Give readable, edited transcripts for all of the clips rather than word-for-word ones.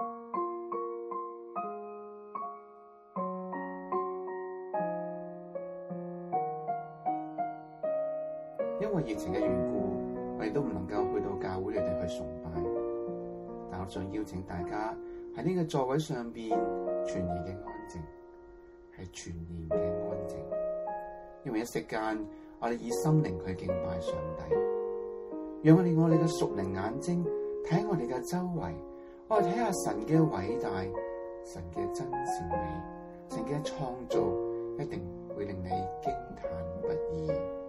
因為疫情嘅緣故，我哋都唔能夠去到教會裏邊去崇拜，但我想邀請大家喺呢個座位上邊全然嘅安靜，係全然嘅安靜。因為一息間，我哋以心靈去敬拜上帝，讓我哋嘅屬靈眼睛睇我哋嘅周圍，我哋睇下神嘅偉大，神嘅真善美，神嘅創造一定會令你驚嘆不已。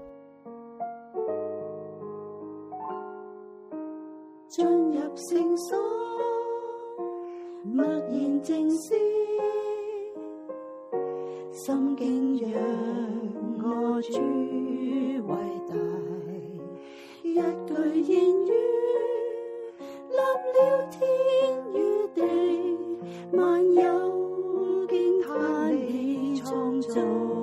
進入聖所，默然靜思，心敬仰我主偉大，一句言語立了天與地，萬有驚嘆你創造。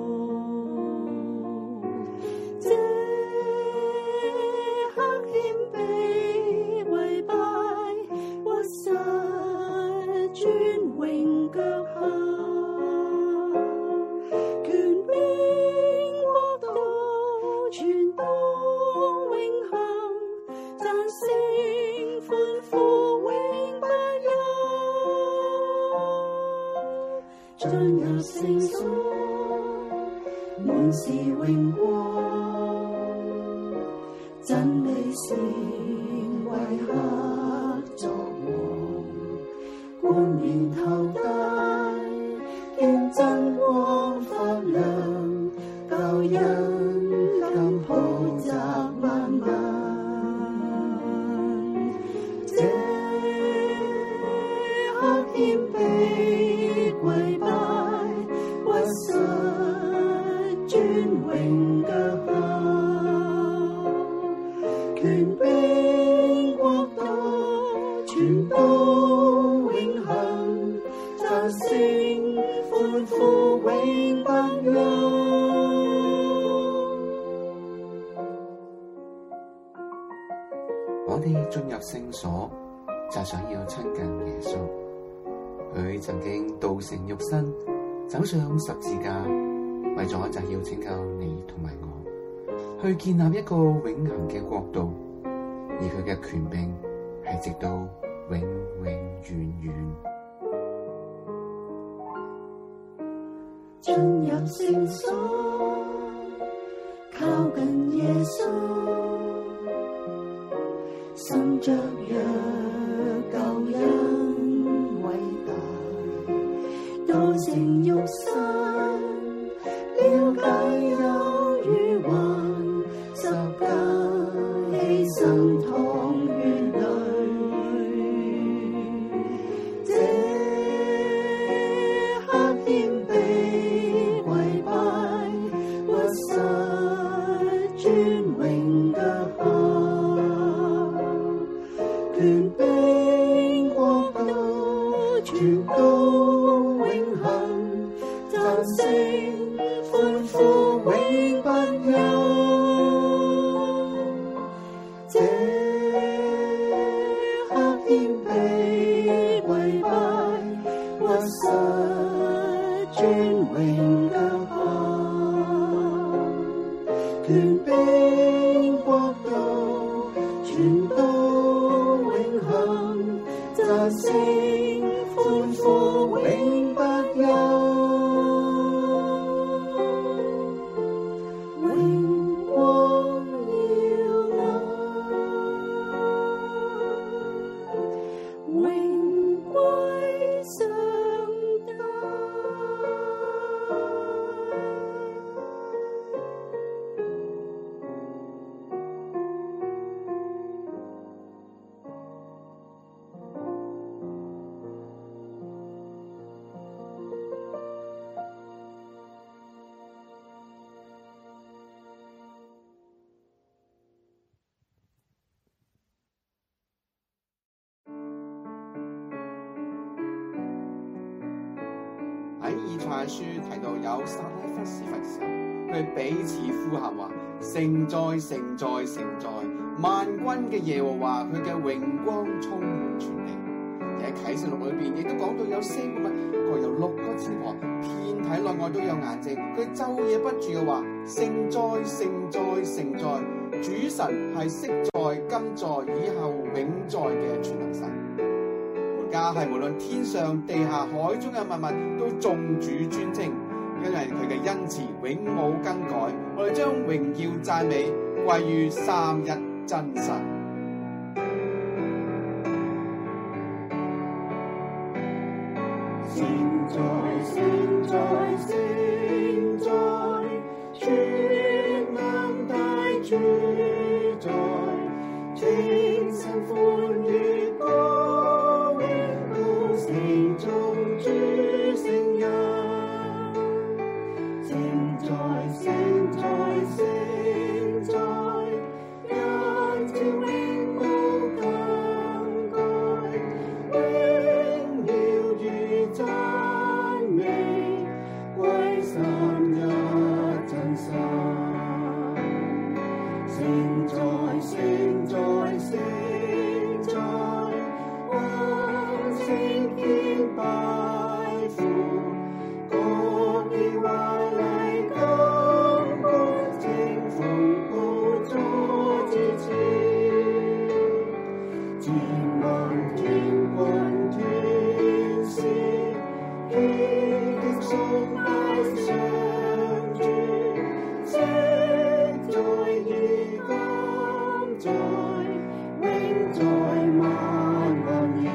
進入聖所，滿是榮光，真理是為客作王，冠冕頭戴，見真光發亮，救恩今普澤萬民。謙卑跪拜，屈膝尊榮腳下，權柄國度全都永恆，讚聲歡呼永不休。 我哋進入聖所，就係想要親近耶穌。佢曾經道成肉身，走上十字架，為咗就要拯救你同埋我，去建立一個永恆嘅國度，而佢嘅權柄係直到永永遠遠。 進入聖所，靠近耶穌，心雀躍救恩。道成肉身，了解憂與患，十架犧牲淌血淚，這刻謙卑跪拜，屈膝尊榮腳下，權柄國度全都讚聲歡呼永不休，這刻謙卑跪拜，屈膝尊榮腳下，權柄國度全都永恆，讚聲歡呼永不休。 喺以賽亞書提到有撒拉弗士嘅時候，佢哋彼此呼喊話：聖哉，聖哉，聖哉！萬軍嘅耶和華，佢嘅榮光充滿全地。 哋喺啟示錄裏邊亦都講到有四個物，各有6個翅膀，遍體內外都有眼睛。佢晝夜不住嘅話：聖哉，聖哉，聖哉！主神係昔在、今在、以後永在嘅全能神。家係無論天上、地下、海中嘅萬物都頌主尊稱，因為佢嘅恩慈永冇更改。我哋將榮耀讚美歸於三一真神。 聖哉，聖哉，聖哉，全能大主宰，清晨歡愉歌永高聲頌主聖音。聖哉，聖哉，聖哉，因照永無更改，榮耀與讚美歸三一真神。聖哉，聖哉，聖哉，萬聖潔拜父，公義華麗金光呈奉寶座之前，千萬天軍天使，喜的崇拜上主，昔在而今在，永在萬萬年。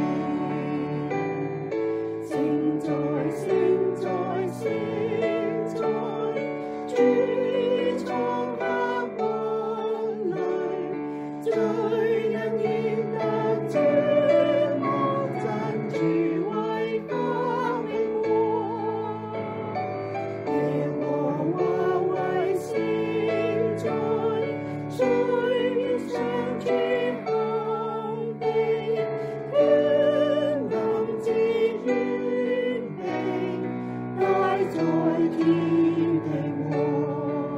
聖哉，聖哉，聖哉，主創客雲裡，罪人現得尊王，真主為國榮華。耶和華為聖哉，誰願上主行地，權能至遠地，大在天地和。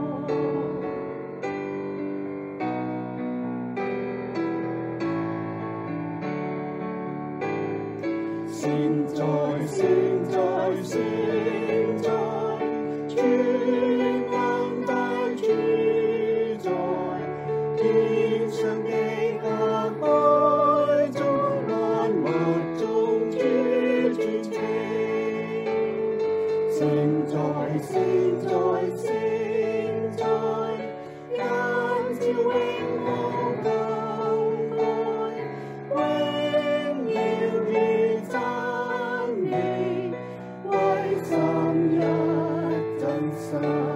聖哉，聖哉，聖哉，全能大主宰，天上地下海中萬物頌主尊稱。聖哉，聖哉，聖哉，因照永無更改，榮耀與讚美歸三一真神。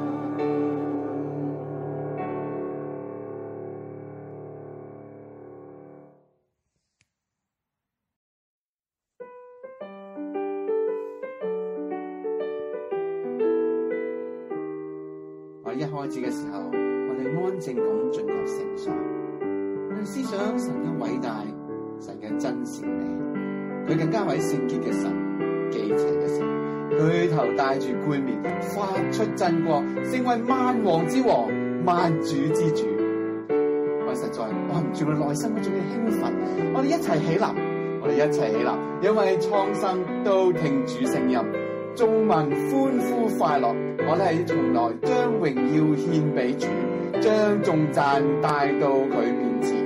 我哋一開始嘅時候，我哋安靜咁進入聖所，我哋思想神嘅偉大，神嘅真善美，佢更加為聖潔嘅神，忌邪嘅神，舉頭戴住冠冕，發出真光，成為萬王之王，萬主之主。我實在按唔住我內心嗰種嘅興奮，我哋一齊起立，我哋一齊起立，因為蒼生都聽主聲音，眾民歡呼快樂。我哋係從來將榮耀獻俾主，將頌讚帶到佢面前。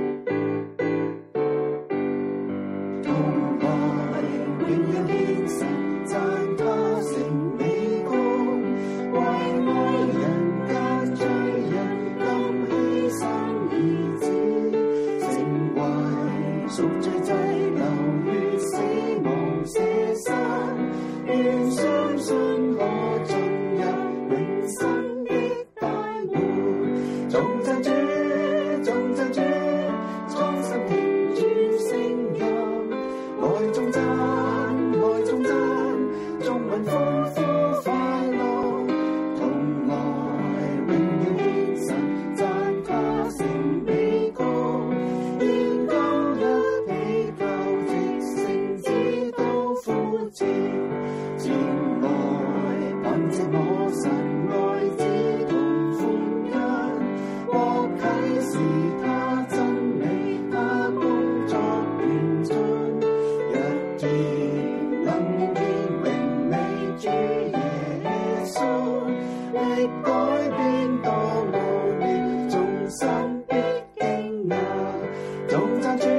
同來榮耀獻神，讚他成美功，為愛人間罪人甘犧牲兒子，成為贖罪祭，流血死亡捨身，願相信可進入永生的大門。頌讚主，頌讚主，蒼生聽主聲音，來頌讚，來頌讚，眾民歡呼快樂，同來榮耀獻神，讚他成美功，現今一起重讚主